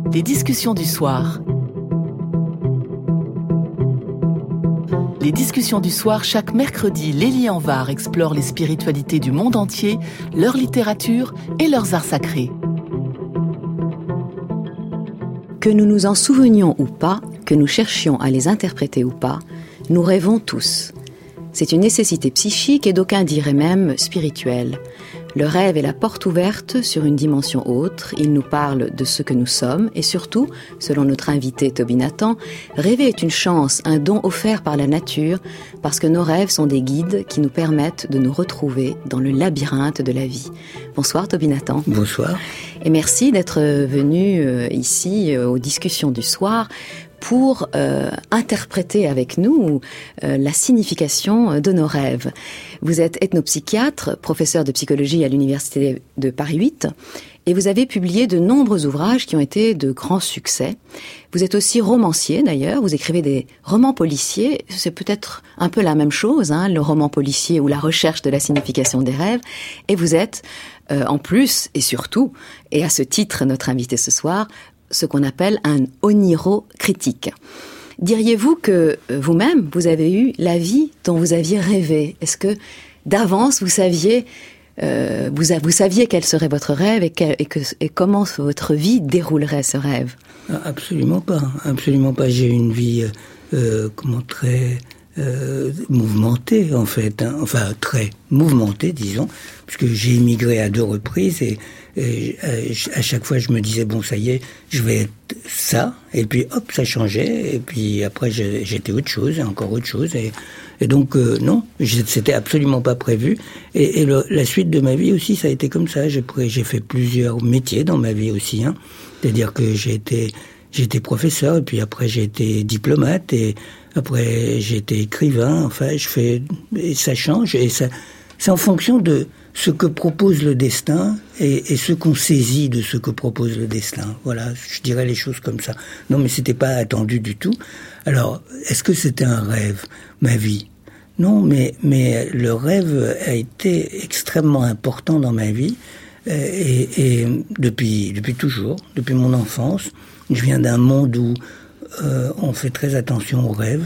Les discussions du soir. Les discussions du soir, chaque mercredi, Lélie Anvar explore les spiritualités du monde entier, leur littérature et leurs arts sacrés. Que nous nous en souvenions ou pas, que nous cherchions à les interpréter ou pas, nous rêvons tous. C'est une nécessité psychique et d'aucuns diraient même spirituelle. Le rêve est la porte ouverte sur une dimension autre. Il nous parle de ce que nous sommes et surtout, selon notre invité Toby Nathan, rêver est une chance, un don offert par la nature parce que nos rêves sont des guides qui nous permettent de nous retrouver dans le labyrinthe de la vie. Bonsoir Toby Nathan. Bonsoir. Et merci d'être venu ici aux discussions du soir pour interpréter avec nous la signification de nos rêves. Vous êtes ethnopsychiatre, professeur de psychologie à l'Université de Paris 8, et vous avez publié de nombreux ouvrages qui ont été de grands succès. Vous êtes aussi romancier d'ailleurs, vous écrivez des romans policiers, c'est peut-être un peu la même chose, le roman policier ou la recherche de la signification des rêves, et vous êtes en plus et surtout, et à ce titre notre invité ce soir, ce qu'on appelle un onirocritique. Diriez-vous que vous-même, vous avez eu la vie dont vous aviez rêvé? Est-ce que d'avance, vous saviez quel serait votre rêve et comment votre vie déroulerait ce rêve? Absolument pas, absolument pas. J'ai eu une vie très mouvementée en fait, enfin très mouvementée disons, puisque j'ai émigré à 2 reprises et à chaque fois je me disais bon ça y est, je vais être ça, et puis hop ça changeait, et puis après j'étais autre chose et encore autre chose, et donc non, c'était absolument pas prévu, et la suite de ma vie aussi ça a été comme ça. J'ai fait plusieurs métiers dans ma vie aussi, c'est-à-dire que j'ai été professeur, et puis après j'ai été diplomate, et après j'ai été écrivain, enfin et ça change, et ça c'est en fonction de ce que propose le destin et ce qu'on saisit de ce que propose le destin. Voilà, je dirais les choses comme ça. Non, mais c'était pas attendu du tout. Alors, est-ce que c'était un rêve, ma vie? Non, mais le rêve a été extrêmement important dans ma vie, et depuis toujours, depuis mon enfance. Je viens d'un monde où on fait très attention aux rêves,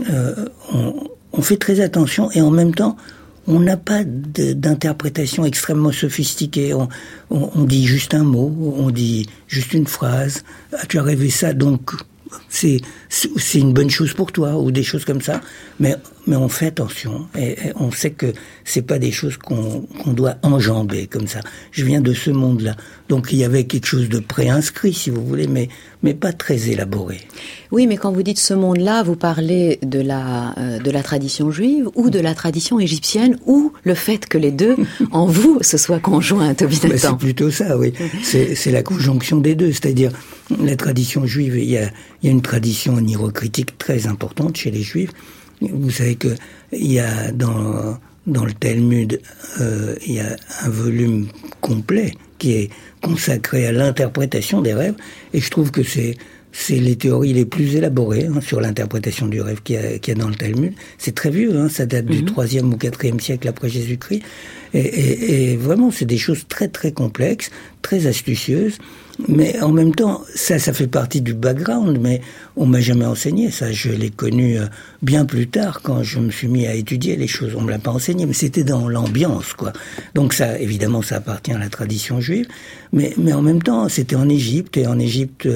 on fait très attention, et en même temps on n'a pas d'interprétation extrêmement sophistiquée. On dit juste un mot, on dit juste une phrase. Ah, tu as rêvé ça, donc c'est une bonne chose pour toi, ou des choses comme ça. Mais on fait attention, et on sait que c'est pas des choses qu'on doit enjamber comme ça. Je viens de ce monde-là, donc il y avait quelque chose de préinscrit, si vous voulez, mais pas très élaboré. Oui, mais quand vous dites ce monde-là, vous parlez de la tradition juive ou de la tradition égyptienne, ou le fait que les deux en vous se soient conjoints, Toby Nathan? C'est plutôt ça, oui. C'est la conjonction des deux, c'est-à-dire la tradition juive. Il y a une tradition onirocritique très importante chez les juifs. Vous savez que il y a dans le Talmud, il y a un volume complet qui est consacré à l'interprétation des rêves, et je trouve que c'est les théories les plus élaborées sur l'interprétation du rêve qu'il y a dans le Talmud. C'est très vieux, ça date du 3e ou 4e siècle après Jésus-Christ, et vraiment c'est des choses très très complexes, très astucieuses. Mais en même temps, ça fait partie du background, mais on m'a jamais enseigné ça. Je l'ai connu bien plus tard, quand je me suis mis à étudier les choses. On me l'a pas enseigné, mais c'était dans l'ambiance, quoi. Donc ça, évidemment, ça appartient à la tradition juive, mais en même temps, c'était en Égypte, et en Égypte,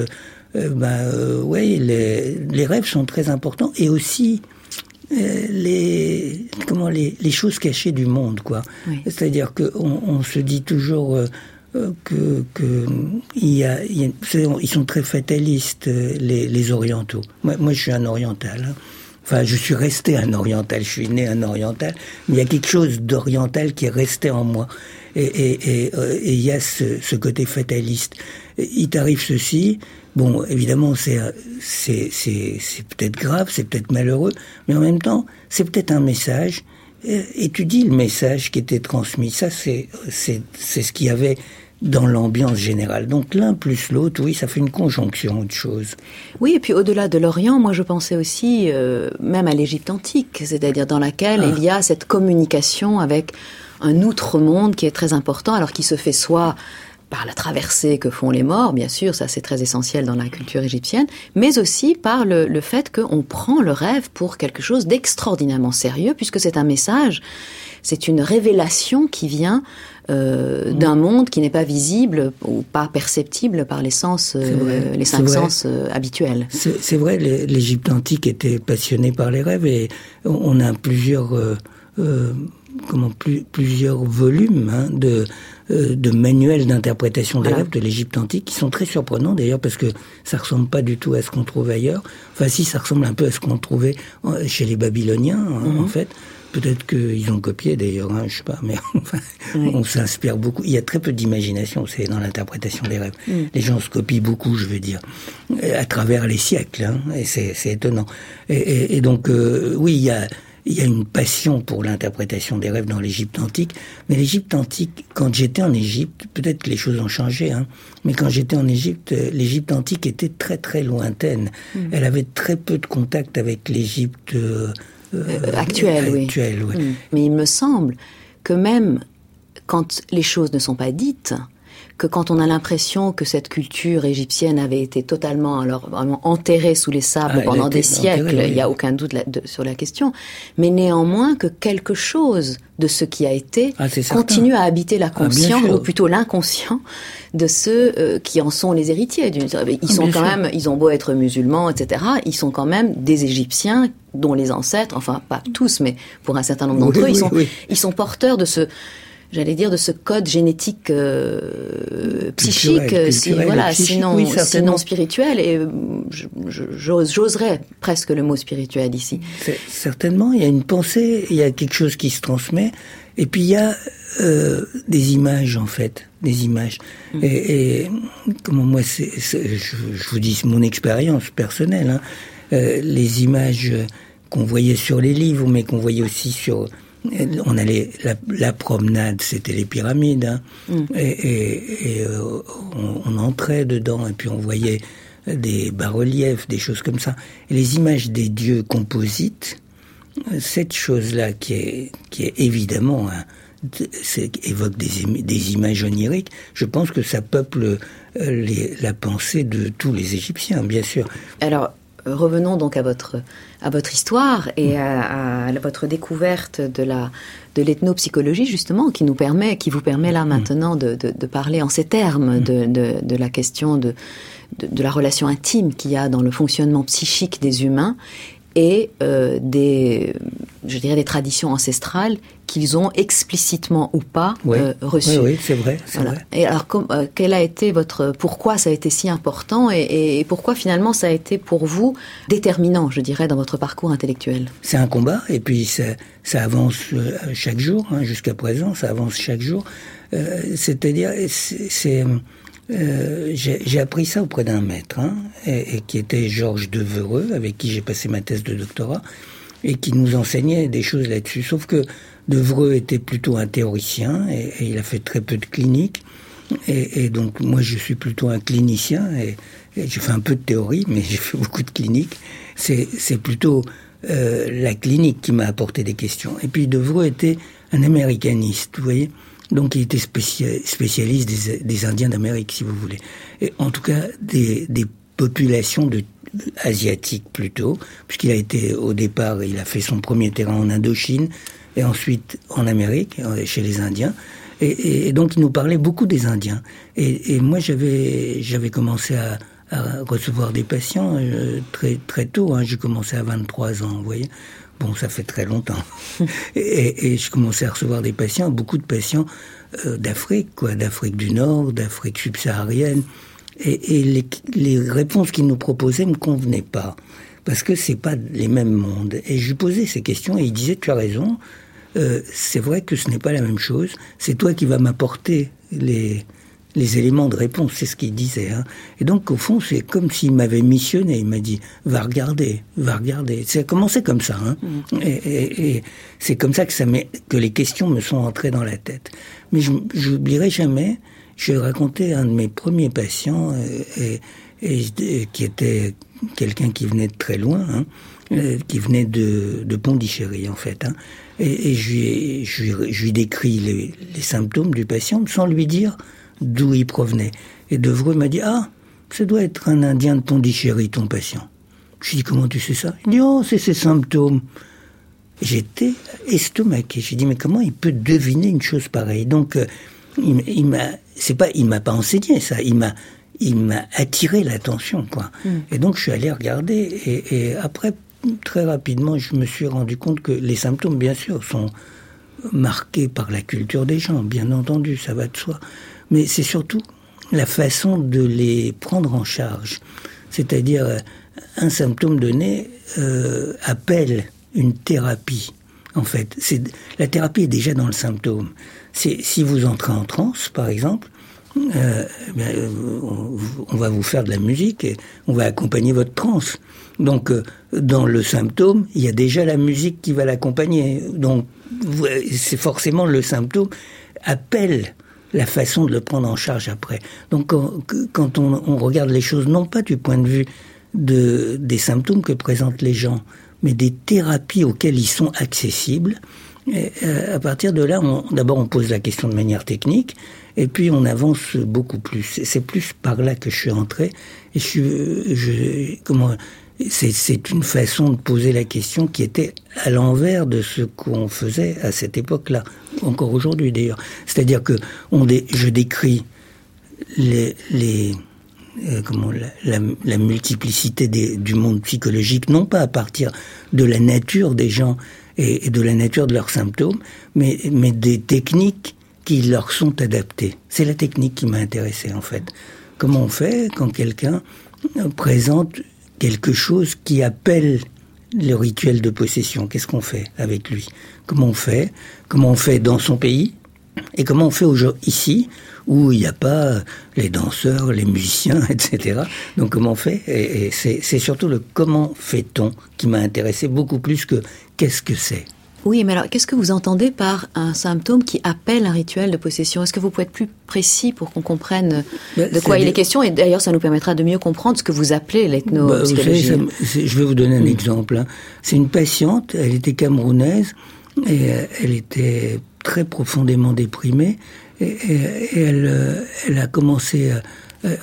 ouais, les rêves sont très importants, et aussi les choses cachées du monde, quoi. Oui. C'est-à-dire que on se dit toujours ils sont très fatalistes, les orientaux. Moi je suis un oriental, Enfin, je suis resté un oriental, je suis né un oriental, mais il y a quelque chose d'oriental qui est resté en moi. Et il y a ce côté fataliste. Il t'arrive ceci, bon, évidemment, c'est peut-être grave, c'est peut-être malheureux, mais en même temps, c'est peut-être un message. Et tu dis le message qui était transmis. Ça, c'est ce qu'il y avait dans l'ambiance générale. Donc l'un plus l'autre, oui, ça fait une conjonction de choses. Oui, et puis au-delà de l'Orient, moi je pensais aussi même à l'Égypte antique, c'est-à-dire dans laquelle il y a cette communication avec un outre-monde qui est très important, alors qui se fait soit par la traversée que font les morts, bien sûr, ça c'est très essentiel dans la culture égyptienne, mais aussi par le fait qu'on prend le rêve pour quelque chose d'extraordinairement sérieux, puisque c'est un message, c'est une révélation qui vient d'un monde qui n'est pas visible ou pas perceptible par les sens, les 5 sens habituels. C'est vrai, l'Égypte antique était passionnée par les rêves, et on a plusieurs volumes de manuels d'interprétation des rêves de l'Égypte antique, qui sont très surprenants d'ailleurs, parce que ça ressemble pas du tout à ce qu'on trouve ailleurs. Enfin si, ça ressemble un peu à ce qu'on trouvait chez les Babyloniens, en fait. Peut-être qu'ils ont copié d'ailleurs, je sais pas, mais enfin, on s'inspire beaucoup. Il y a très peu d'imagination, c'est dans l'interprétation des rêves. Les gens se copient beaucoup, je veux dire, à travers les siècles, et c'est étonnant. Et donc, oui, il y a une passion pour l'interprétation des rêves dans l'Égypte antique. Mais l'Égypte antique, quand j'étais en Égypte, peut-être que les choses ont changé, mais quand j'étais en Égypte, l'Égypte antique était très très lointaine. Elle avait très peu de contact avec l'Égypte actuelle, oui. Mais il me semble que même quand les choses ne sont pas dites, que quand on a l'impression que cette culture égyptienne avait été totalement, alors vraiment enterrée sous les sables pendant des siècles, il n'y a aucun doute sur la question, mais néanmoins que quelque chose de ce qui a été continue à habiter la conscience, ou plutôt l'inconscient de ceux qui en sont les héritiers. Ils sont quand même, ils ont beau être musulmans, etc., ils sont quand même des Égyptiens dont les ancêtres, enfin pas tous, mais pour un certain nombre d'entre eux, ils sont porteurs de ce, j'allais dire, de ce code génétique psychique, sinon spirituel, et j'oserais presque le mot spirituel ici. Certainement, il y a une pensée, il y a quelque chose qui se transmet, et puis il y a des images, en fait, des images. Et comment moi, je vous dis mon expérience personnelle, les images qu'on voyait sur les livres, mais qu'on voyait aussi sur... On allait, la promenade, c'était les pyramides, et on entrait dedans, et puis on voyait des bas-reliefs, des choses comme ça. Et les images des dieux composites, cette chose-là qui est évidemment, évoque des images oniriques, je pense que ça peuple la pensée de tous les Égyptiens, bien sûr. Alors, revenons donc à votre histoire et à votre découverte de l'ethnopsychologie, justement, qui vous permet là maintenant de parler en ces termes de la question de la relation intime qu'il y a dans le fonctionnement psychique des humains et des traditions ancestrales qu'ils ont explicitement ou pas reçues. Oui, c'est vrai. Et alors, quel a été pourquoi ça a été si important et pourquoi finalement ça a été pour vous déterminant, je dirais, dans votre parcours intellectuel? C'est un combat, et puis ça avance chaque jour, jusqu'à présent, ça avance chaque jour. C'est-à-dire, j'ai appris ça auprès d'un maître, et qui était Georges Devereux, avec qui j'ai passé ma thèse de doctorat, et qui nous enseignait des choses là-dessus. Sauf que Devereux était plutôt un théoricien, et il a fait très peu de clinique, et donc moi je suis plutôt un clinicien, et j'ai fait un peu de théorie, mais j'ai fait beaucoup de clinique. C'est plutôt la clinique qui m'a apporté des questions. Et puis Devereux était un américaniste, vous voyez. Donc il était spécialiste des Indiens d'Amérique, si vous voulez. Et en tout cas, des populations asiatiques plutôt, puisqu'il a été, au départ, il a fait son premier terrain en Indochine, et ensuite en Amérique, chez les Indiens. Et donc il nous parlait beaucoup des Indiens. Et moi j'avais commencé à recevoir des patients très, très tôt. J'ai commencé à 23 ans, vous voyez. Bon, ça fait très longtemps. Et je commençais à recevoir des patients, beaucoup de patients d'Afrique, d'Afrique du Nord, d'Afrique subsaharienne. Et les réponses qu'ils nous proposaient me convenaient pas, parce que c'est pas les mêmes mondes. Et je lui posais ces questions, et il disait, tu as raison, c'est vrai que ce n'est pas la même chose, c'est toi qui vas m'apporter les éléments de réponse, c'est ce qu'il disait. Et donc, au fond, c'est comme s'il m'avait missionné. Il m'a dit, va regarder. Ça a commencé comme ça. Et c'est comme ça que les questions me sont entrées dans la tête. Mais je n'oublierai jamais, je racontais un de mes premiers patients, qui était quelqu'un qui venait de très loin, qui venait de Pondichéry, en fait. Et je lui décris les symptômes du patient sans lui dire d'où il provenait. Et Devreux m'a dit, ça doit être un Indien de Pondichéry, ton patient. Je lui ai dit, comment tu sais ça? Il dit, c'est ses symptômes. J'étais estomaqué. J'ai dit, mais comment il peut deviner une chose pareille? Donc, il m'a pas enseigné ça. Il m'a attiré l'attention, quoi. Et donc, je suis allé regarder. Et après, très rapidement, je me suis rendu compte que les symptômes, bien sûr, sont marqués par la culture des gens. Bien entendu, ça va de soi. Mais c'est surtout la façon de les prendre en charge. C'est-à-dire, un symptôme donné appelle une thérapie. En fait, la thérapie est déjà dans le symptôme. Si vous entrez en transe, par exemple, on va vous faire de la musique et on va accompagner votre transe. Donc, dans le symptôme, il y a déjà la musique qui va l'accompagner. Donc, c'est forcément le symptôme appelle la façon de le prendre en charge après. Donc, quand on regarde les choses, non pas du point de vue des symptômes que présentent les gens, mais des thérapies auxquelles ils sont accessibles. Et à partir de là, d'abord on pose la question de manière technique, et puis on avance beaucoup plus. C'est plus par là que je suis entré. Et c'est une façon de poser la question qui était à l'envers de ce qu'on faisait à cette époque-là, encore aujourd'hui d'ailleurs. C'est-à-dire que je décris la multiplicité du monde psychologique, non pas à partir de la nature des gens et de la nature de leurs symptômes, mais des techniques qui leur sont adaptées. C'est la technique qui m'a intéressé, en fait. Comment on fait quand quelqu'un présente quelque chose qui appelle le rituel de possession? Qu'est-ce qu'on fait avec lui? Comment on fait dans son pays? Et comment on fait ici, où il n'y a pas les danseurs, les musiciens, etc. Donc comment on fait? Et c'est surtout le comment fait-on qui m'a intéressé beaucoup plus que qu'est-ce que c'est. Oui, mais alors qu'est-ce que vous entendez par un symptôme qui appelle un rituel de possession? Est-ce que vous pouvez être plus précis pour qu'on comprenne de quoi il est question? Et d'ailleurs, ça nous permettra de mieux comprendre ce que vous appelez l'ethnopsychologie. Je vais vous donner un exemple. Hein. C'est une patiente, elle était camerounaise, et elle était très profondément déprimée, et elle a commencé, elle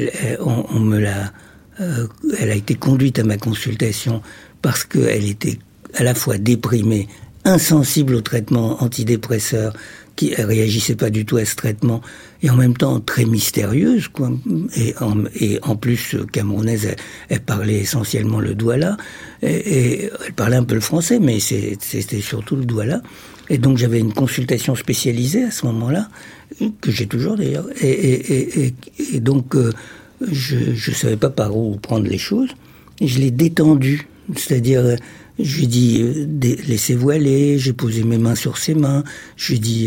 a été conduite à ma consultation parce qu'elle était à la fois déprimée, insensible au traitement antidépresseur, qui réagissait pas du tout à ce traitement, et en même temps très mystérieuse, quoi. Et en plus camerounaise, elle parlait essentiellement le douala, et elle parlait un peu le français, mais c'était surtout le douala. Et donc j'avais une consultation spécialisée à ce moment-là, que j'ai toujours d'ailleurs, et donc je savais pas par où prendre les choses, et je l'ai détendue, c'est-à-dire je lui ai dit laissez-vous aller, j'ai posé mes mains sur ses mains, je lui ai dit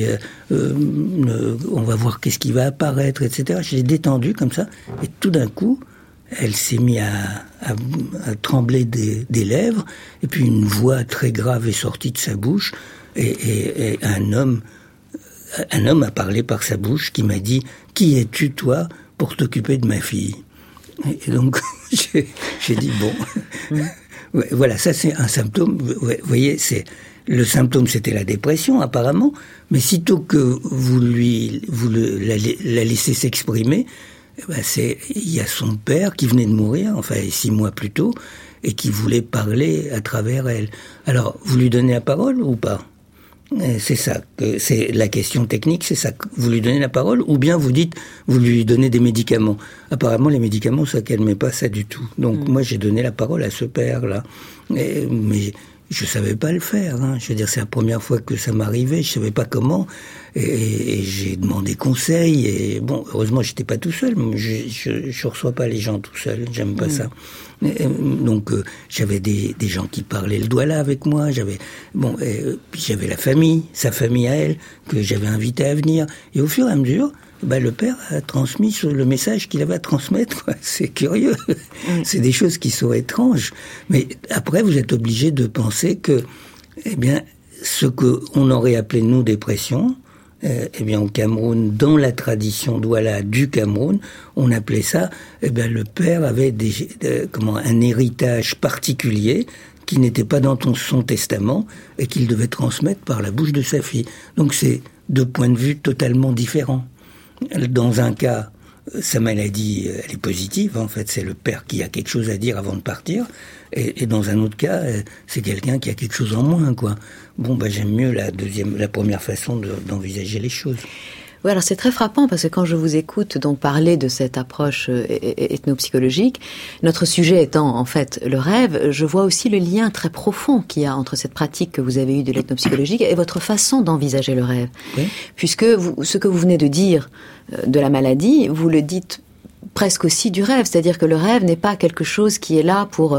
on va voir qu'est-ce qui va apparaître, etc. Je l'ai détendue comme ça, et tout d'un coup elle s'est mise à trembler des lèvres, et puis une voix très grave est sortie de sa bouche, et un homme a parlé par sa bouche qui m'a dit « Qui es-tu, toi, pour t'occuper de ma fille ?» Et donc, j'ai dit « Bon, voilà, ça c'est un symptôme. » Vous voyez, le symptôme c'était la dépression apparemment, mais sitôt que vous la laissez s'exprimer, il y a son père qui venait de mourir, enfin 6 mois plus tôt, et qui voulait parler à travers elle. Alors, vous lui donnez la parole ou pas ? C'est ça, c'est la question technique, c'est ça. Vous lui donnez la parole, ou bien vous lui donnez des médicaments. Apparemment, les médicaments, ça calmait pas ça du tout. Donc, moi, j'ai donné la parole à ce père-là. Mais je savais pas le faire, hein. Je veux dire, c'est la première fois que ça m'arrivait, je savais pas comment, et j'ai demandé conseil, et bon, heureusement, j'étais pas tout seul, mais je reçois pas les gens tout seul, j'aime pas ça. Donc, j'avais des gens qui parlaient le douala avec moi, puis j'avais sa famille à elle, que j'avais invité à venir, et au fur et à mesure, le père a transmis le message qu'il avait à transmettre, quoi. C'est curieux. C'est des choses qui sont étranges. Mais après, vous êtes obligé de penser que, ce qu'on aurait appelé, nous, dépression, au Cameroun, dans la tradition douala du Cameroun, on appelait ça, le père avait un héritage particulier qui n'était pas dans son testament et qu'il devait transmettre par la bouche de sa fille. Donc c'est 2 points de vue totalement différents. Dans un cas, sa maladie, elle est positive, en fait, c'est le père qui a quelque chose à dire avant de partir, et dans un autre cas, c'est quelqu'un qui a quelque chose en moins, quoi. Bon, j'aime mieux la première façon d'envisager les choses. Oui, alors c'est très frappant parce que quand je vous écoute donc parler de cette approche ethnopsychologique, notre sujet étant en fait le rêve, je vois aussi le lien très profond qu'il y a entre cette pratique que vous avez eue de l'ethnopsychologique et votre façon d'envisager le rêve. Oui. Puisque ce que vous venez de dire de la maladie, vous le dites presque aussi du rêve, c'est-à-dire que le rêve n'est pas quelque chose qui est là pour...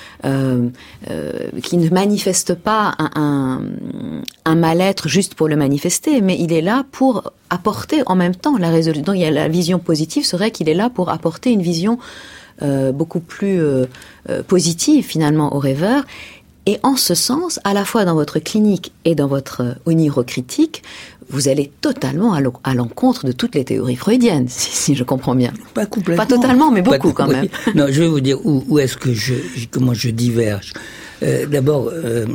qui ne manifeste pas un mal-être juste pour le manifester, mais il est là pour apporter en même temps la résolution. Donc, il y a la vision positive serait qu'il est là pour apporter une vision beaucoup plus positive finalement au rêveur. Et en ce sens, à la fois dans votre clinique et dans votre onirocritique, vous allez totalement à l'encontre de toutes les théories freudiennes, si je comprends bien. Pas complètement. Pas totalement, mais beaucoup quand même. Non, je vais vous dire où est-ce que comment je diverge. D'abord,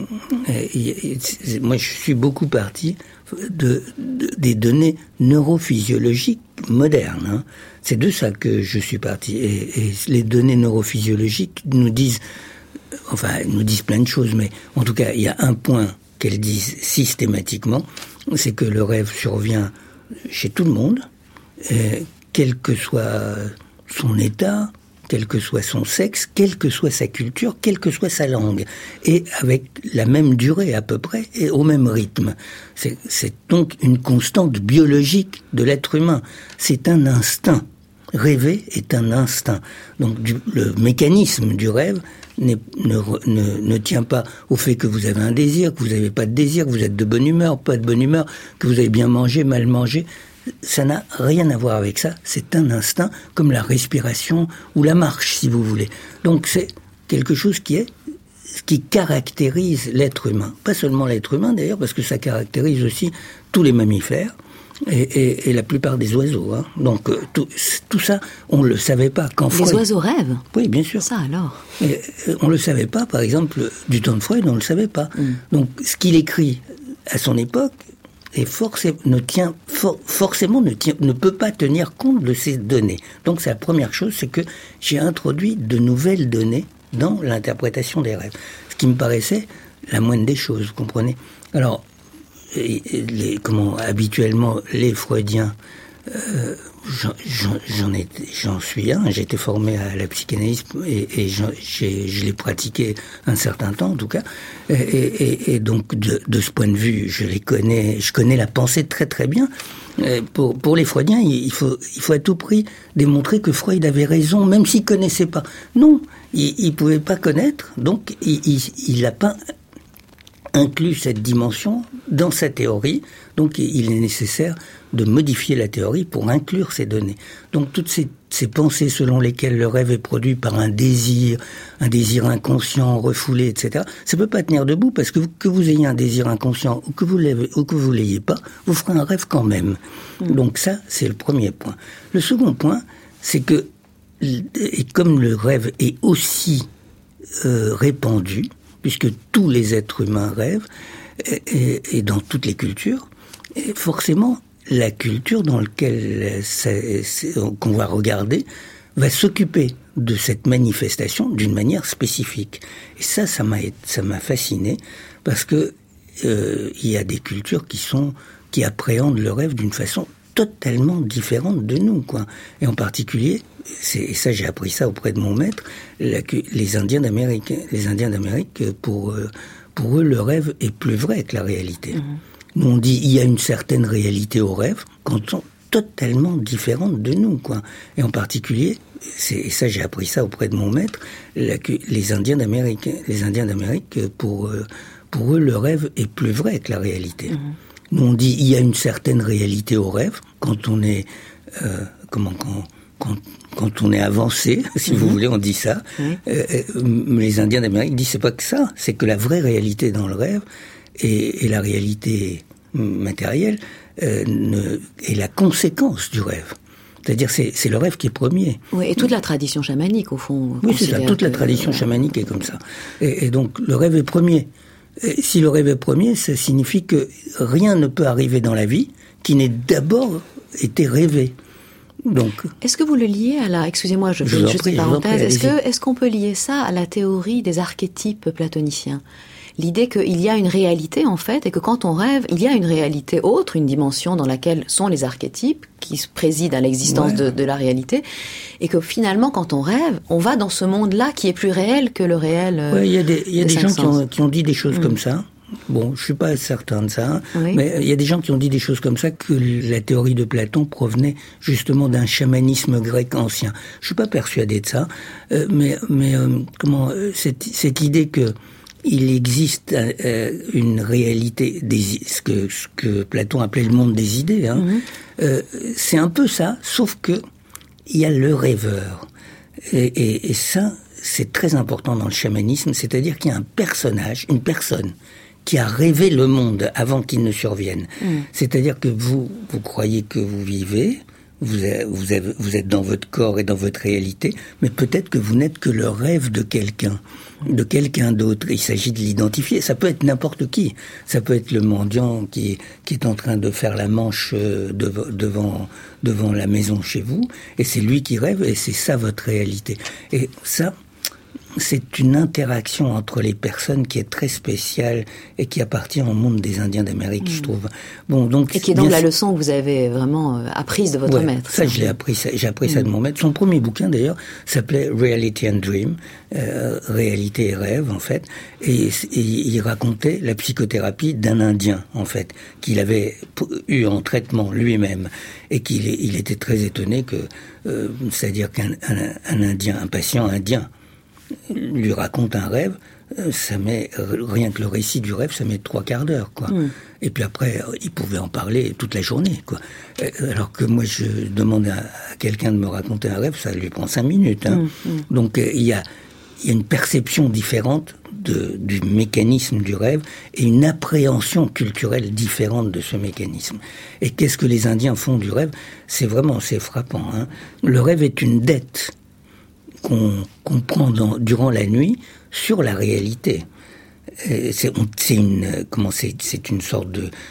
moi je suis beaucoup parti des données neurophysiologiques modernes. Hein. C'est de ça que je suis parti. Et les données neurophysiologiques nous disent plein de choses, mais en tout cas, il y a un point qu'elles disent systématiquement, c'est que le rêve survient chez tout le monde, quel que soit son état, quel que soit son sexe, quelle que soit sa culture, quelle que soit sa langue, et avec la même durée à peu près, et au même rythme. C'est donc une constante biologique de l'être humain. C'est un instinct. Rêver est un instinct. Donc le mécanisme du rêve ne tient pas au fait que vous avez un désir, que vous n'avez pas de désir, que vous êtes de bonne humeur, pas de bonne humeur, que vous avez bien mangé, mal mangé. Ça n'a rien à voir avec ça. C'est un instinct comme la respiration ou la marche, si vous voulez. Donc c'est quelque chose qui caractérise l'être humain. Pas seulement l'être humain d'ailleurs, parce que ça caractérise aussi tous les mammifères. Et la plupart des oiseaux. Hein. Donc tout ça, on ne le savait pas. Quand Freud... Les oiseaux rêvent ? Oui, bien sûr. Ça alors ? On ne le savait pas, par exemple, du temps de Freud, on ne le savait pas. Donc ce qu'il écrit à son époque ne peut pas tenir compte de ces données. Donc c'est la première chose, c'est que j'ai introduit de nouvelles données dans l'interprétation des rêves. Ce qui me paraissait la moindre des choses, vous comprenez ? Alors, habituellement les Freudiens, j'en suis un, j'ai été formé à la psychanalyse et je l'ai pratiqué un certain temps en tout cas, et donc de ce point de vue je connais la pensée très très bien. Pour les Freudiens, il faut à tout prix démontrer que Freud avait raison, même s'il connaissait pas. Non, il pouvait pas connaître, donc il n'a pas inclut cette dimension dans sa théorie, donc il est nécessaire de modifier la théorie pour inclure ces données. Donc toutes ces pensées selon lesquelles le rêve est produit par un désir inconscient, refoulé, etc., ça peut pas tenir debout parce que vous ayez un désir inconscient ou que vous l'ayez pas, vous ferez un rêve quand même. Donc ça, c'est le premier point. Le second point, c'est que, et comme le rêve est aussi répandu, puisque tous les êtres humains rêvent, et dans toutes les cultures, et forcément, la culture dans laquelle qu'on va regarder va s'occuper de cette manifestation d'une manière spécifique. Et ça m'a fasciné, parce que il y a des cultures qui appréhendent le rêve d'une façon totalement différente de nous, quoi. Et en particulier, et ça j'ai appris ça auprès de mon maître, les Indiens d'Amérique. Les Indiens d'Amérique, pour eux, le rêve est plus vrai que la réalité. Nous, on dit il y a une certaine réalité au rêve, quand ils sont totalement différentes de nous, quoi. Et en particulier, et ça j'ai appris ça auprès de mon maître, les Indiens d'Amérique. Les Indiens d'Amérique, pour eux, le rêve est plus vrai que la réalité. Nous, on dit il y a une certaine réalité au rêve quand on est quand on est avancé, si vous voulez, on dit ça. Les Indiens d'Amérique disent c'est pas que ça, c'est que la vraie réalité dans le rêve et la réalité matérielle est la conséquence du rêve. C'est-à-dire c'est le rêve qui est premier. Oui, et toute la tradition chamanique au fond. Oui, c'est ça. Toute la tradition chamanique est comme ça. Et donc le rêve est premier. Et si le rêve est premier, ça signifie que rien ne peut arriver dans la vie qui n'est d'abord été rêvé. Donc, est-ce que vous le liez à la... Excusez-moi, je fais juste une parenthèse. Est-ce qu'on peut lier ça à la théorie des archétypes platoniciens ? L'idée qu'il y a une réalité, en fait, et que quand on rêve, il y a une réalité autre, une dimension dans laquelle sont les archétypes, qui président à l'existence de la réalité, et que finalement, quand on rêve, on va dans ce monde-là qui est plus réel que le réel. Oui, il y a des gens qui ont dit des choses comme ça. Bon, je suis pas certain de ça, mais il y a des gens qui ont dit des choses comme ça, que la théorie de Platon provenait justement d'un chamanisme grec ancien. Je suis pas persuadé de ça, mais cette idée que il existe une réalité, ce que Platon appelait le monde des idées, c'est un peu ça, sauf que il y a le rêveur, et ça c'est très important dans le chamanisme, c'est-à-dire qu'il y a un personnage, une personne qui a rêvé le monde avant qu'il ne survienne. C'est-à-dire que vous croyez que vous vivez, vous êtes dans votre corps et dans votre réalité, mais peut-être que vous n'êtes que le rêve de quelqu'un d'autre. Il s'agit de l'identifier. Ça peut être n'importe qui. Ça peut être le mendiant qui est en train de faire la manche devant la maison chez vous, et c'est lui qui rêve, et c'est ça votre réalité. Et ça, c'est une interaction entre les personnes qui est très spéciale et qui appartient au monde des Indiens d'Amérique, je trouve. Bon, donc, et qui est donc la leçon que vous avez vraiment apprise de votre maître. Ça, j'ai appris ça de mon maître. Son premier bouquin, d'ailleurs, s'appelait Reality and Dream, réalité et rêve, en fait. Et il racontait la psychothérapie d'un Indien, en fait, qu'il avait eu en traitement lui-même. Et il était très étonné que, c'est-à-dire qu'un Indien, un patient indien, lui raconte un rêve, ça met, rien que le récit du rêve, ça met 3 quarts d'heure, quoi. Et puis après, il pouvait en parler toute la journée, quoi. Alors que moi, je demande à quelqu'un de me raconter un rêve, ça lui prend 5 minutes, Donc, il y a une perception différente du mécanisme du rêve et une appréhension culturelle différente de ce mécanisme. Et qu'est-ce que les Indiens font du rêve ? C'est frappant, Le rêve est une dette qu'on prend durant la nuit sur la réalité. C'est une sorte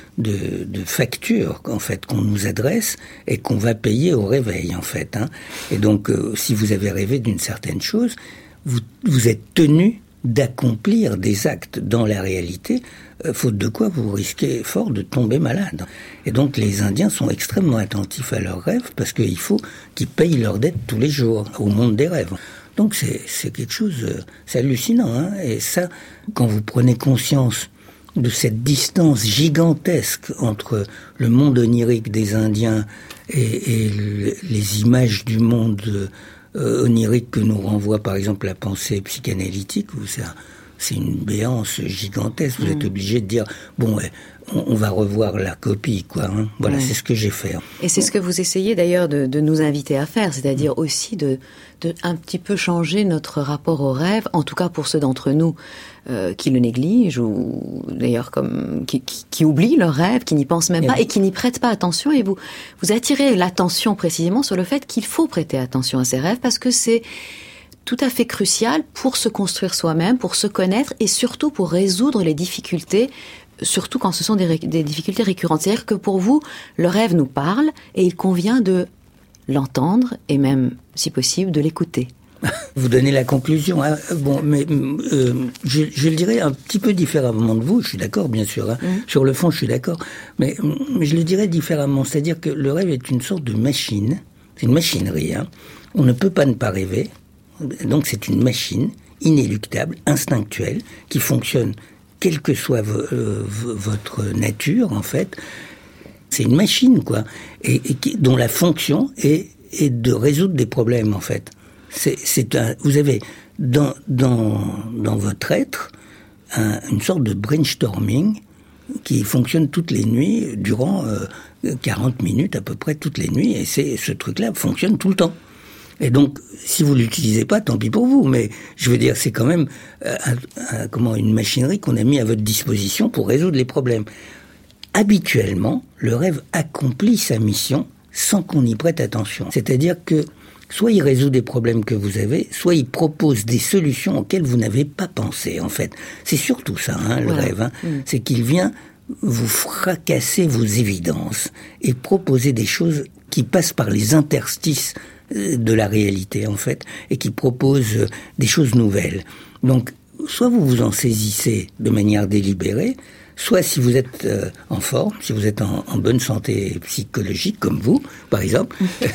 de facture, en fait, qu'on nous adresse et qu'on va payer au réveil, en fait. Et donc, si vous avez rêvé d'une certaine chose, vous êtes tenu d'accomplir des actes dans la réalité, faute de quoi vous risquez fort de tomber malade. Et donc les Indiens sont extrêmement attentifs à leurs rêves parce qu'il faut qu'ils payent leurs dettes tous les jours au monde des rêves. Donc c'est quelque chose, c'est hallucinant. Et ça, quand vous prenez conscience de cette distance gigantesque entre le monde onirique des Indiens et les images du monde onirique que nous renvoie par exemple la pensée psychanalytique, où c'est une béance gigantesque. Vous êtes obligé de dire on va revoir la copie, quoi. Voilà, c'est ce que j'ai fait. Et c'est ce que vous essayez d'ailleurs de nous inviter à faire, c'est-à-dire aussi de un petit peu changer notre rapport au rêve, en tout cas pour ceux d'entre nous qui le négligent ou d'ailleurs qui oublient leur rêve, qui n'y pensent même pas et qui n'y prêtent pas attention. Et vous attirez l'attention précisément sur le fait qu'il faut prêter attention à ses rêves parce que c'est tout à fait crucial pour se construire soi-même, pour se connaître et surtout pour résoudre les difficultés, surtout quand ce sont des difficultés récurrentes. C'est-à-dire que pour vous, le rêve nous parle et il convient de l'entendre et même, si possible, de l'écouter. Vous donnez la conclusion. Mais je le dirais un petit peu différemment de vous. Je suis d'accord, bien sûr. Sur le fond, je suis d'accord. Mais je le dirais différemment. C'est-à-dire que le rêve est une sorte de machine. C'est une machinerie. On ne peut pas ne pas rêver. Donc c'est une machine inéluctable, instinctuelle, qui fonctionne quelle que soit votre nature, en fait. C'est une machine, quoi, dont la fonction est de résoudre des problèmes, en fait. Vous avez dans votre être une sorte de brainstorming qui fonctionne toutes les nuits, durant 40 minutes à peu près toutes les nuits, et ce truc-là fonctionne tout le temps. Et donc, si vous l'utilisez pas, tant pis pour vous. Mais je veux dire, c'est quand même une machinerie qu'on a mis à votre disposition pour résoudre les problèmes. Habituellement, le rêve accomplit sa mission sans qu'on y prête attention. C'est-à-dire que soit il résout des problèmes que vous avez, soit il propose des solutions auxquelles vous n'avez pas pensé, en fait. C'est surtout ça, le rêve. C'est qu'il vient vous fracassez vos évidences et proposez des choses qui passent par les interstices de la réalité, en fait, et qui proposent des choses nouvelles. Donc, soit vous vous en saisissez de manière délibérée, soit si vous êtes en forme, si vous êtes en bonne santé psychologique, comme vous, par exemple,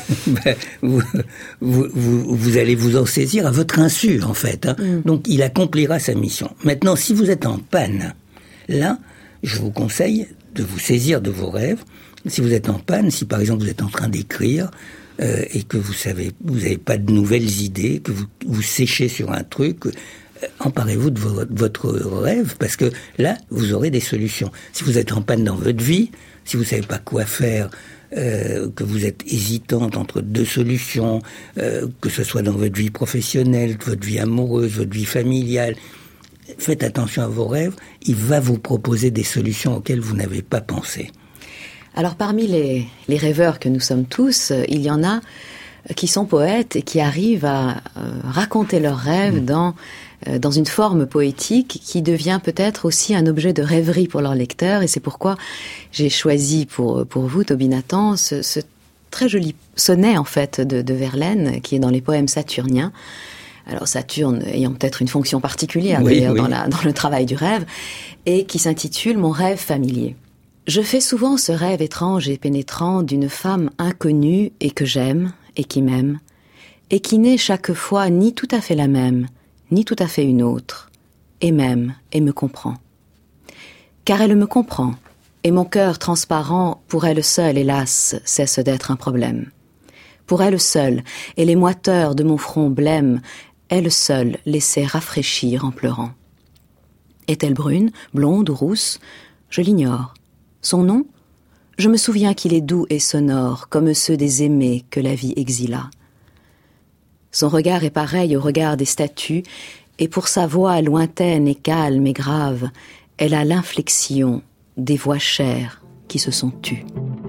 vous allez vous en saisir à votre insu, en fait. Donc, il accomplira sa mission. Maintenant, si vous êtes en panne, là, je vous conseille de vous saisir de vos rêves. Si vous êtes en panne, si par exemple vous êtes en train d'écrire et que vous n'avez pas de nouvelles idées, que vous séchez sur un truc, emparez-vous de votre rêve, parce que là, vous aurez des solutions. Si vous êtes en panne dans votre vie, si vous ne savez pas quoi faire, que vous êtes hésitante entre deux solutions, que ce soit dans votre vie professionnelle, votre vie amoureuse, votre vie familiale, faites attention à vos rêves, il va vous proposer des solutions auxquelles vous n'avez pas pensé. Alors parmi les rêveurs que nous sommes tous, il y en a qui sont poètes et qui arrivent à raconter leurs rêves dans une forme poétique qui devient peut-être aussi un objet de rêverie pour leurs lecteurs. Et c'est pourquoi j'ai choisi pour vous, Toby Nathan, ce très joli sonnet en fait de Verlaine qui est dans les poèmes saturniens. Alors Saturne ayant peut-être une fonction particulière d'ailleurs dans le travail du rêve, et qui s'intitule « Mon rêve familier ». Je fais souvent ce rêve étrange et pénétrant d'une femme inconnue et que j'aime et qui m'aime, et qui n'est chaque fois ni tout à fait la même, ni tout à fait une autre, et m'aime et me comprend. Car elle me comprend, et mon cœur transparent, pour elle seule, hélas, cesse d'être un problème. Pour elle seule, et les moiteurs de mon front blême, elle seule laissait rafraîchir en pleurant. Est-elle brune, blonde ou rousse? Je l'ignore. Son nom? Je me souviens qu'il est doux et sonore, comme ceux des aimés que la vie exila. Son regard est pareil au regard des statues, et pour sa voix lointaine et calme et grave, elle a l'inflexion des voix chères qui se sont tues.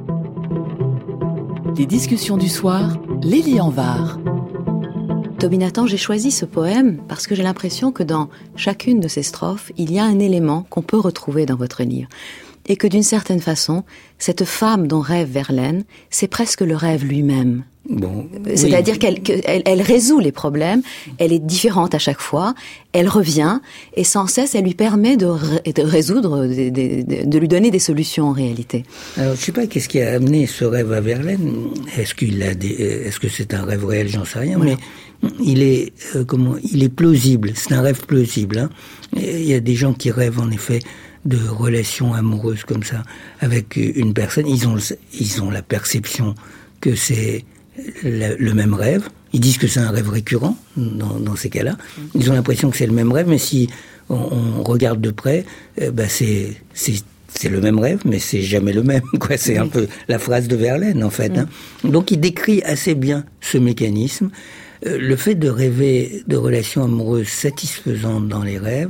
Les discussions du soir, Lélie Anvar. Toby Nathan, j'ai choisi ce poème parce que j'ai l'impression que dans chacune de ces strophes, il y a un élément qu'on peut retrouver dans votre livre. Et que d'une certaine façon, cette femme dont rêve Verlaine, c'est presque le rêve lui-même. Bon, c'est-à-dire qu'elle résout les problèmes, elle est différente à chaque fois, elle revient, et sans cesse, elle lui permet de résoudre, de lui donner des solutions en réalité. Alors, je ne sais pas qu'est-ce qui a amené ce rêve à Verlaine. Est-ce que c'est un rêve réel? J'en sais rien, mais il est plausible. C'est un rêve plausible. Hein. Il y a des gens qui rêvent en effet de relations amoureuses comme ça avec une personne. Ils ont la perception que c'est le même rêve. Ils disent que c'est un rêve récurrent dans ces cas-là. Ils ont l'impression que c'est le même rêve, mais si on regarde de près, c'est le même rêve, mais c'est jamais le même, quoi. C'est un peu la phrase de Verlaine, en fait. Hein. Donc il décrit assez bien ce mécanisme. Le fait de rêver de relations amoureuses satisfaisantes dans les rêves,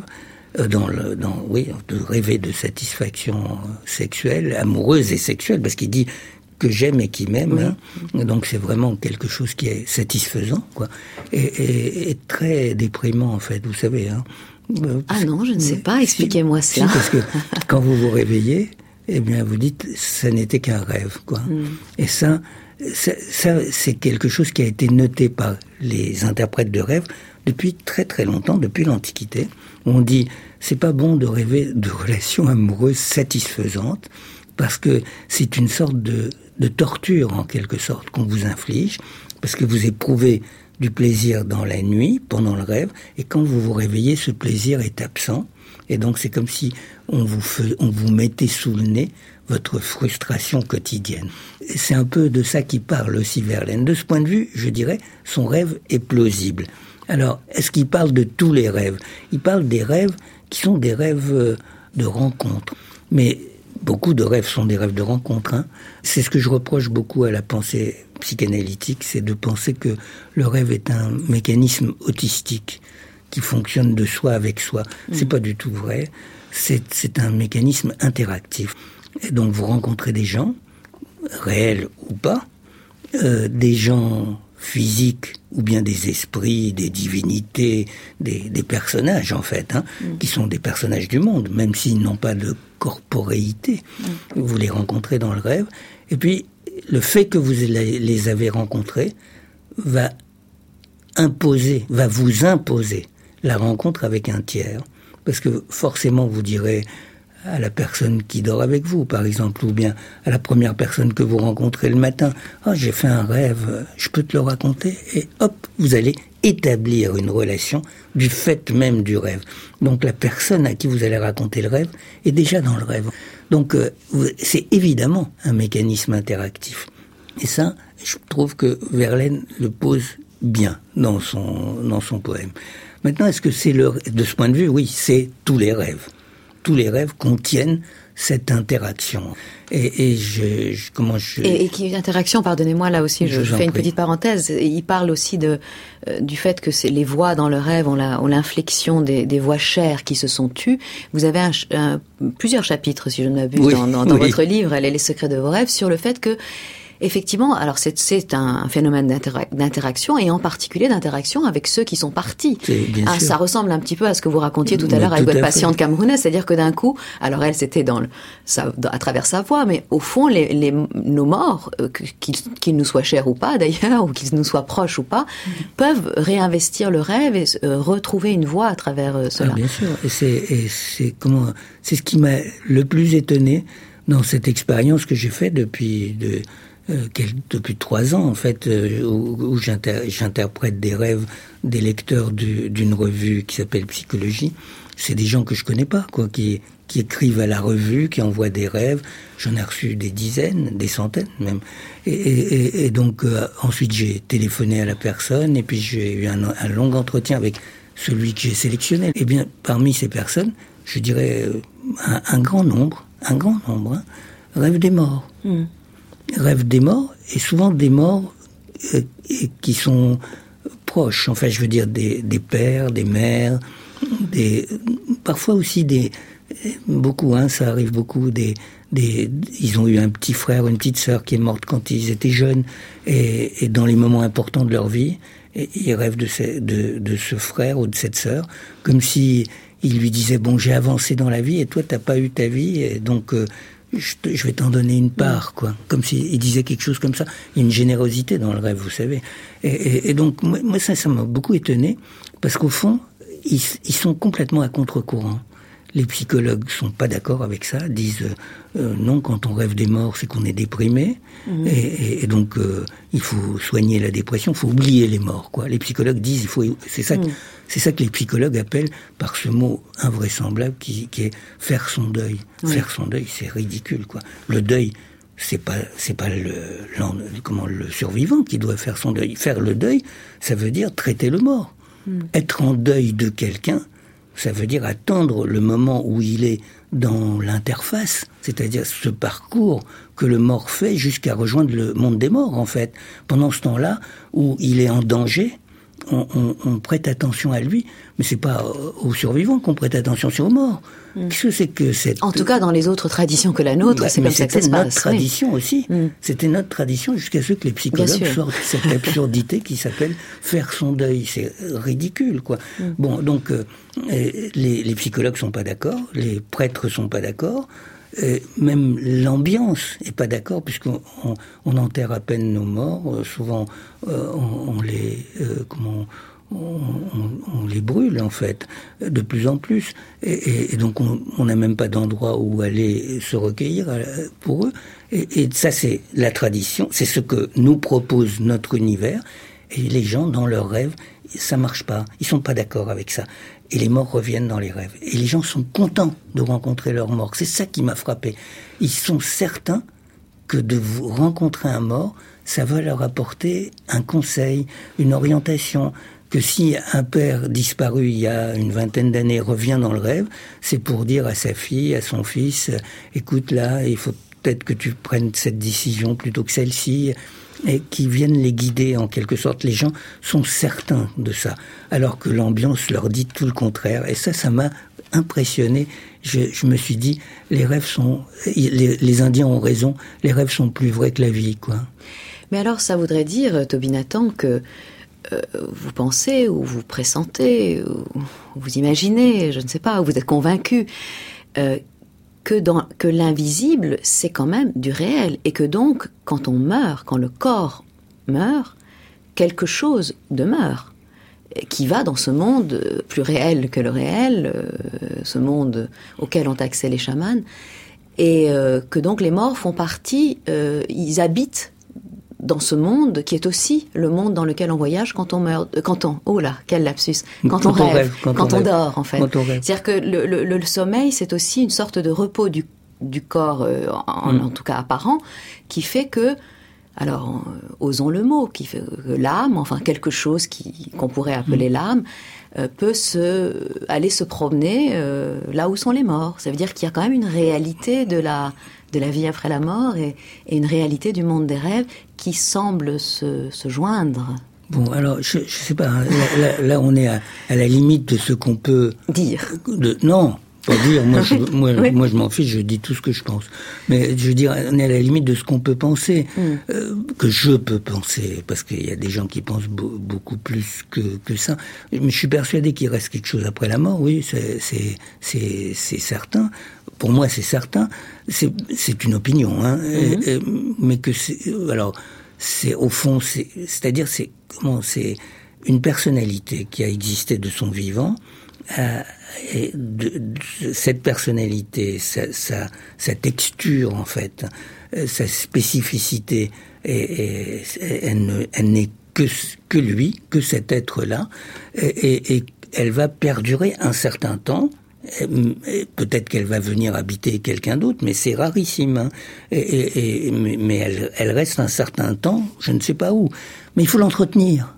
de rêver de satisfaction sexuelle, amoureuse et sexuelle, parce qu'il dit que j'aime et qui m'aime. Oui. Hein. Donc c'est vraiment quelque chose qui est satisfaisant, quoi, et très déprimant en fait, vous savez. Hein. Ah non, je ne sais pas. Expliquez-moi cela. Parce que quand vous vous réveillez, eh bien vous dites ça n'était qu'un rêve, quoi. Et ça, c'est quelque chose qui a été noté par les interprètes de rêve depuis très très longtemps, depuis l'Antiquité. On dit c'est pas bon de rêver de relations amoureuses satisfaisantes parce que c'est une sorte de torture en quelque sorte qu'on vous inflige, parce que vous éprouvez du plaisir dans la nuit, pendant le rêve, et quand vous vous réveillez, ce plaisir est absent, et donc c'est comme si on vous mettait sous le nez votre frustration quotidienne. Et c'est un peu de ça qu'il parle aussi Verlaine. De ce point de vue, je dirais, son rêve est plausible. Alors, est-ce qu'il parle de tous les rêves? Il parle des rêves qui sont des rêves de rencontre. Mais beaucoup de rêves sont des rêves de rencontre. Hein. C'est ce que je reproche beaucoup à la pensée psychanalytique, c'est de penser que le rêve est un mécanisme autistique qui fonctionne de soi avec soi. C'est pas du tout vrai. C'est un mécanisme interactif. Et donc vous rencontrez des gens, réels ou pas, des gens physiques ou bien des esprits, des divinités, des personnages en fait, qui sont des personnages du monde, même s'ils n'ont pas de corporéité. Vous les rencontrez dans le rêve, et puis le fait que vous les avez rencontrés va vous imposer la rencontre avec un tiers, parce que forcément vous direz à la personne qui dort avec vous, par exemple, ou bien à la première personne que vous rencontrez le matin, « j'ai fait un rêve, je peux te le raconter ?» Et hop, vous allez établir une relation du fait même du rêve. Donc la personne à qui vous allez raconter le rêve est déjà dans le rêve. Donc c'est évidemment un mécanisme interactif. Et ça, je trouve que Verlaine le pose bien dans son poème. Maintenant, est-ce que c'est de ce point de vue, oui, c'est tous les rêves. Tous les rêves contiennent cette interaction. Et qui interaction, pardonnez-moi, là aussi, je fais une petite parenthèse. Il parle aussi du fait que les voix dans le rêve ont l'inflexion des voix chères qui se sont tues. Vous avez plusieurs chapitres, si je ne m'abuse, dans votre livre, Les secrets de vos rêves, sur le fait que effectivement, alors c'est un phénomène d'interaction, et en particulier d'interaction avec ceux qui sont partis. Ça ressemble un petit peu à ce que vous racontiez tout à l'heure avec votre patiente camerounaise, c'est-à-dire que d'un coup, alors elle c'était à travers sa voix, mais au fond nos morts, qu'ils nous soient chers ou pas d'ailleurs, ou qu'ils nous soient proches ou pas, peuvent réinvestir le rêve et retrouver une voix à travers cela. Bien sûr, et c'est ce qui m'a le plus étonné dans cette expérience que j'ai faite depuis 3 ans, en fait, où j'interprète des rêves des lecteurs d'une revue qui s'appelle Psychologie. C'est des gens que je connais pas, quoi, qui écrivent à la revue, qui envoient des rêves. J'en ai reçu des dizaines, des centaines même. Et donc, ensuite, j'ai téléphoné à la personne, et puis j'ai eu un long entretien avec celui que j'ai sélectionné. Et bien, parmi ces personnes, je dirais un grand nombre, rêvent des morts. Rêvent des morts, et souvent des morts qui sont proches, enfin je veux dire des pères, des mères, parfois aussi beaucoup, ça arrive beaucoup, ils ont eu un petit frère, une petite sœur qui est morte quand ils étaient jeunes, et dans les moments importants de leur vie, et ils rêvent de ce frère ou de cette sœur, comme si ils lui disaient, bon, j'ai avancé dans la vie, et toi t'as pas eu ta vie, et donc je vais t'en donner une part, quoi. Comme s'il disait quelque chose comme ça. Il y a une générosité dans le rêve, vous savez. Et donc, moi, ça m'a beaucoup étonné, parce qu'au fond, ils sont complètement à contre-courant. Les psychologues sont pas d'accord avec ça, disent non, quand on rêve des morts, c'est qu'on est déprimé, et donc il faut soigner la dépression, il faut oublier les morts, quoi. Les psychologues disent, c'est ça que les psychologues appellent par ce mot invraisemblable qui est faire son deuil. Faire son deuil, c'est ridicule, quoi. Le deuil, c'est pas le survivant qui doit faire son deuil. Faire le deuil, ça veut dire traiter le mort. Être en deuil de quelqu'un, ça veut dire attendre le moment où il est dans l'interface, c'est-à-dire ce parcours que le mort fait jusqu'à rejoindre le monde des morts, en fait. Pendant ce temps-là, où il est en danger, on prête attention à lui, mais c'est pas aux survivants qu'on prête attention, c'est aux morts. Qu'est-ce que c'est que cette... En tout cas, dans les autres traditions que la nôtre, c'est comme ça que ça se passe. C'était notre tradition aussi. C'était notre tradition jusqu'à ce que les psychologues sortent cette absurdité qui s'appelle faire son deuil. C'est ridicule, quoi. Bon, donc les psychologues sont pas d'accord, les prêtres sont pas d'accord. Même l'ambiance est pas d'accord, puisqu'on enterre à peine nos morts. Souvent, on les brûle, en fait, de plus en plus. Et donc, on n'a même pas d'endroit où aller se recueillir pour eux. Et ça, c'est la tradition. C'est ce que nous propose notre univers. Et les gens, dans leurs rêves, ça marche pas. Ils sont pas d'accord avec ça. Et les morts reviennent dans les rêves. Et les gens sont contents de rencontrer leurs morts. C'est ça qui m'a frappé. Ils sont certains que de vous rencontrer un mort, ça va leur apporter un conseil, une orientation. Que si un père disparu il y a une vingtaine d'années revient dans le rêve, c'est pour dire à sa fille, à son fils, écoute là, il faut peut-être que tu prennes cette décision plutôt que celle-ci, et qui viennent les guider en quelque sorte. Les gens sont certains de ça, alors que l'ambiance leur dit tout le contraire. Et ça m'a impressionné. Je me suis dit, les rêves les Indiens ont raison, les rêves sont plus vrais que la vie, quoi. Mais alors ça voudrait dire, Toby Nathan, que vous pensez, ou vous pressentez, ou vous imaginez, je ne sais pas, ou vous êtes convaincu que l'invisible, c'est quand même du réel, et que donc, quand on meurt, quand le corps meurt, quelque chose demeure, qui va dans ce monde plus réel que le réel, ce monde auquel ont accès les chamans, et que donc les morts font partie, ils habitent dans ce monde qui est aussi le monde dans lequel on voyage quand on meurt, oh là, quel lapsus, quand on rêve, quand on dort en fait. C'est-à-dire que le sommeil, c'est aussi une sorte de repos du corps, en tout cas apparent, qui fait que, alors osons le mot, qui fait que l'âme, enfin quelque chose qu'on pourrait appeler l'âme, peut aller se promener là où sont les morts. Ça veut dire qu'il y a quand même une réalité de la vie après la mort et une réalité du monde des rêves qui semble se joindre. Bon, alors, je sais pas, hein, là, on est à la limite de ce qu'on peut... Dire. Non, pas dire, moi, je m'en fiche, je dis tout ce que je pense. Mais je veux dire, on est à la limite de ce qu'on peut penser, que je peux penser, parce qu'il y a des gens qui pensent beaucoup plus que ça. Mais je suis persuadé qu'il reste quelque chose après la mort, oui, c'est certain. Pour moi, c'est certain. C'est une opinion, hein. Mais que alors, c'est au fond, c'est-à-dire, c'est une personnalité qui a existé de son vivant. Et cette personnalité, sa texture en fait, sa spécificité, elle n'est que lui, que cet être-là, et elle va perdurer un certain temps. Peut-être qu'elle va venir habiter quelqu'un d'autre, mais c'est rarissime. Hein. Mais elle reste un certain temps, je ne sais pas où. Mais il faut l'entretenir.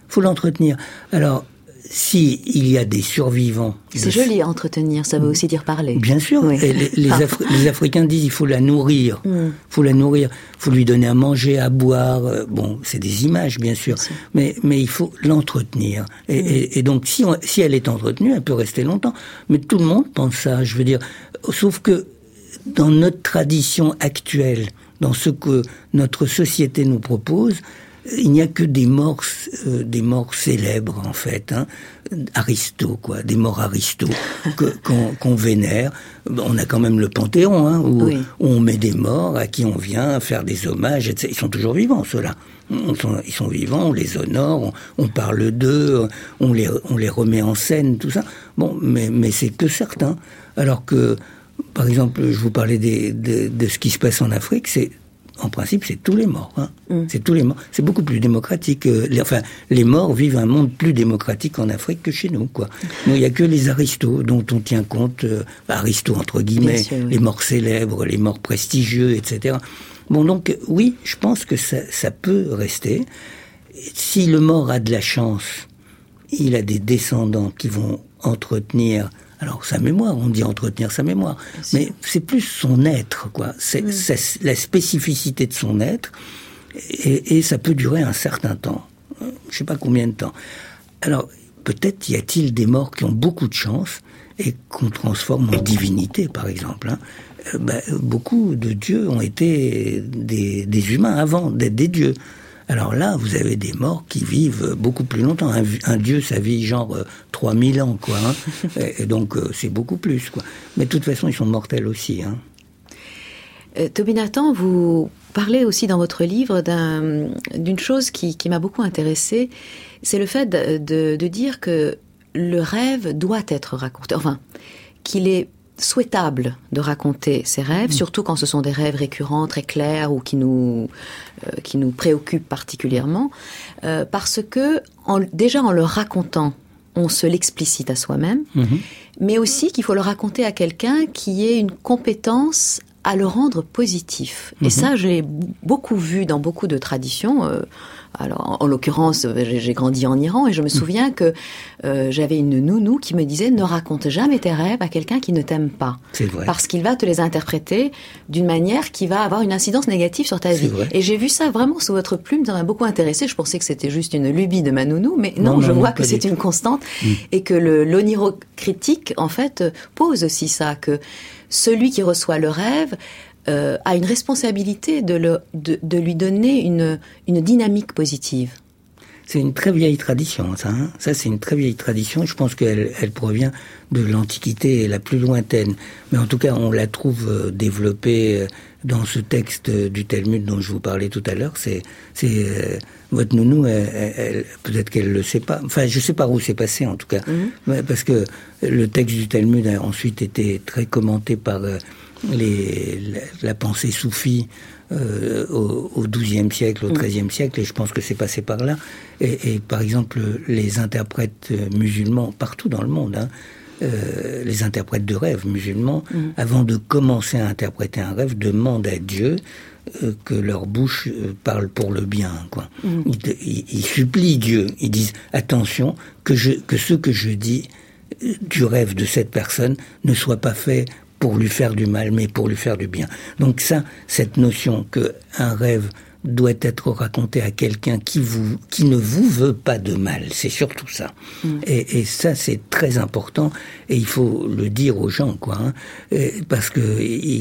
Alors, si il y a des survivants... C'est joli à entretenir, ça veut aussi dire parler. Bien sûr. Oui. Les Africains disent il faut la nourrir. Faut lui donner à manger, à boire. Bon, c'est des images, bien sûr. Mais il faut l'entretenir. Et donc, si elle est entretenue, elle peut rester longtemps. Mais tout le monde pense ça, je veux dire. Sauf que dans notre tradition actuelle, dans ce que notre société nous propose... Il n'y a que des morts célèbres en fait, hein. Aristo, quoi, des morts Aristo qu'on vénère. On a quand même le Panthéon, hein, où on met des morts à qui on vient faire des hommages. Etc. Ils sont toujours vivants, ceux-là. Ils sont vivants, on les honore, on parle d'eux, on les remet en scène, tout ça. Bon, mais c'est que certains. Alors que, par exemple, je vous parlais de ce qui se passe en Afrique, en principe, c'est tous les morts. Hein. C'est tous les morts. C'est beaucoup plus démocratique. Les morts vivent un monde plus démocratique en Afrique que chez nous, quoi. Nous, il n'y a que les aristos dont on tient compte, aristos entre guillemets, sûr, les morts célèbres, les morts prestigieux, etc. Bon, donc, oui, je pense que ça peut rester. Si le mort a de la chance, il a des descendants qui vont entretenir... Alors, sa mémoire, on dit entretenir sa mémoire. Mais c'est plus son être, quoi. C'est la spécificité de son être. Et ça peut durer un certain temps. Je sais pas combien de temps. Alors, peut-être y a-t-il des morts qui ont beaucoup de chance et qu'on transforme en divinité, par exemple. Hein. Beaucoup de dieux ont été des humains avant d'être des dieux. Alors là, vous avez des morts qui vivent beaucoup plus longtemps. Un dieu, ça vit genre 3000 ans, quoi. Hein. Et donc, c'est beaucoup plus, quoi. Mais de toute façon, ils sont mortels aussi. Hein. Toby Nathan, vous parlez aussi dans votre livre d'une chose qui m'a beaucoup intéressée. C'est le fait de dire que le rêve doit être raconté. Enfin, qu'il est souhaitable de raconter ses rêves, surtout quand ce sont des rêves récurrents, très clairs ou qui nous préoccupent particulièrement, parce que déjà en le racontant, on se l'explicite à soi-même, mais aussi qu'il faut le raconter à quelqu'un qui ait une compétence à le rendre positif. Et ça, je l'ai beaucoup vu dans beaucoup de traditions. Alors, en l'occurrence, j'ai grandi en Iran et je me souviens que j'avais une nounou qui me disait « Ne raconte jamais tes rêves à quelqu'un qui ne t'aime pas. » C'est vrai. Parce qu'il va te les interpréter d'une manière qui va avoir une incidence négative sur ta vie. Vrai. Et j'ai vu ça vraiment sous votre plume, ça m'a beaucoup intéressé. Je pensais que c'était juste une lubie de ma nounou, mais non, je vois que c'est une constante et que l'onirocritique, en fait, pose aussi ça, que celui qui reçoit le rêve a une responsabilité de lui donner une dynamique positive. c'est une très vieille tradition, ça. Hein. Ça, c'est une très vieille tradition. Je pense qu'elle provient de l'Antiquité la plus lointaine. Mais en tout cas, on la trouve développée dans ce texte du Talmud dont je vous parlais tout à l'heure. C'est votre nounou, peut-être qu'elle le sait pas. Enfin, je sais pas où c'est passé, en tout cas. Parce que le texte du Talmud a ensuite été très commenté par la pensée soufie au XIIe siècle, au XIIIe siècle, et je pense que c'est passé par là. Et par exemple, les interprètes musulmans partout dans le monde, hein, les interprètes de rêves musulmans, avant de commencer à interpréter un rêve, demandent à Dieu que leur bouche parle pour le bien, quoi. Ils supplient Dieu. Ils disent attention que ce que je dis du rêve de cette personne ne soit pas fait pour lui faire du mal, mais pour lui faire du bien. Donc ça, cette notion que un rêve doit être raconté à quelqu'un qui ne vous veut pas de mal, c'est surtout ça. Et ça, c'est très important, et il faut le dire aux gens, quoi, hein, parce que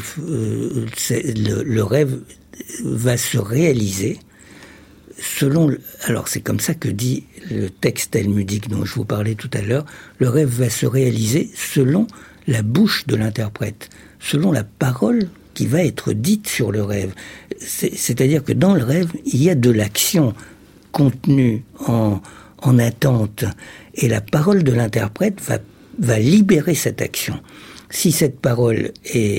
le rêve va se réaliser selon. Alors c'est comme ça que dit le texte talmudique dont je vous parlais tout à l'heure. Le rêve va se réaliser selon la bouche de l'interprète, selon la parole qui va être dite sur le rêve. C'est-à-dire que dans le rêve, il y a de l'action contenue en attente, et la parole de l'interprète va libérer cette action. Si cette parole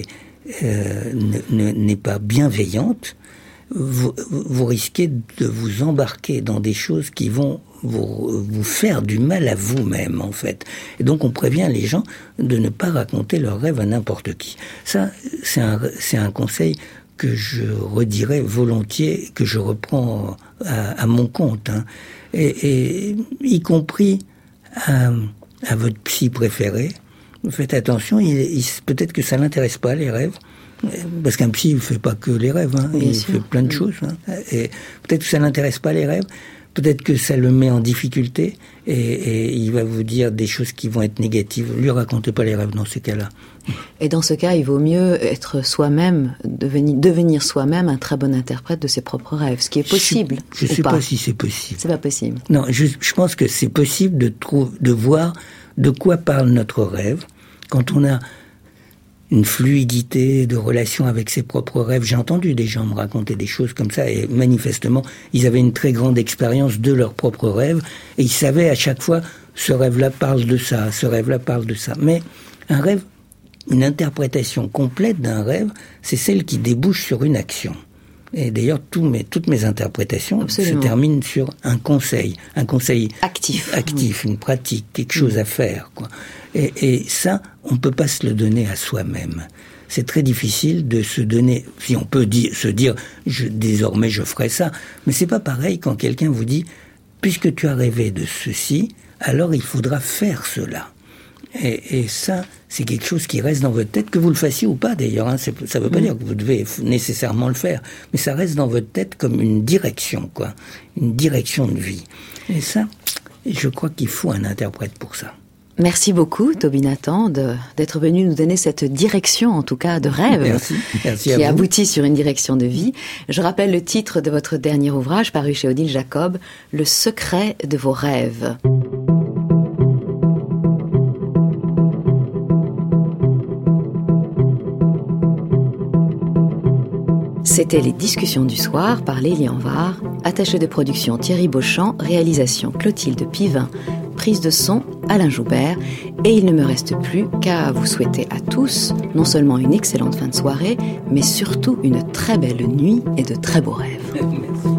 n'est pas bienveillante, vous risquez de vous embarquer dans des choses qui vont vous faire du mal à vous-même, en fait. Et donc on prévient les gens de ne pas raconter leurs rêves à n'importe qui. Ça, c'est un conseil que je redirais volontiers, que je reprends à mon compte, hein. Et y compris à votre psy préféré. Faites attention, peut-être que ça l'intéresse pas, les rêves. Parce qu'un psy, il fait pas que les rêves, hein. Il fait plein de choses, hein. Et peut-être que ça l'intéresse pas, les rêves. Peut-être que ça le met en difficulté, et il va vous dire des choses qui vont être négatives. Lui, racontez pas les rêves dans ces cas-là. Et dans ce cas, il vaut mieux être soi-même, devenir soi-même un très bon interprète de ses propres rêves, ce qui est possible. Je sais pas si c'est possible. C'est pas possible. Non, je pense que c'est possible de voir de quoi parle notre rêve quand on a une fluidité de relation avec ses propres rêves. J'ai entendu des gens me raconter des choses comme ça, et manifestement, ils avaient une très grande expérience de leurs propres rêves, et ils savaient à chaque fois, ce rêve-là parle de ça, ce rêve-là parle de ça. Mais un rêve, une interprétation complète d'un rêve, c'est celle qui débouche sur une action. Et d'ailleurs, toutes mes interprétations se terminent sur un conseil actif, une pratique, quelque chose à faire, quoi. Et ça, on peut pas se le donner à soi-même. C'est très difficile de se donner. Si on peut se dire, désormais je ferai ça, mais c'est pas pareil quand quelqu'un vous dit, puisque tu as rêvé de ceci, alors il faudra faire cela. Et ça, c'est quelque chose qui reste dans votre tête, que vous le fassiez ou pas d'ailleurs, hein. Ça ne veut pas dire que vous devez nécessairement le faire, mais ça reste dans votre tête comme une direction, quoi, une direction de vie. Et ça, je crois qu'il faut un interprète pour ça. Merci beaucoup, Toby Nathan, d'être venu nous donner cette direction, en tout cas, de rêve. Merci qui aboutit sur une direction de vie. Je rappelle le titre de votre dernier ouvrage, paru chez Odile Jacob, Le secret de vos rêves. C'était les discussions du soir par Lélie Anvar, attaché de production Thierry Beauchamp, réalisation Clotilde Pivin, prise de son Alain Joubert, et il ne me reste plus qu'à vous souhaiter à tous non seulement une excellente fin de soirée, mais surtout une très belle nuit et de très beaux rêves. Merci.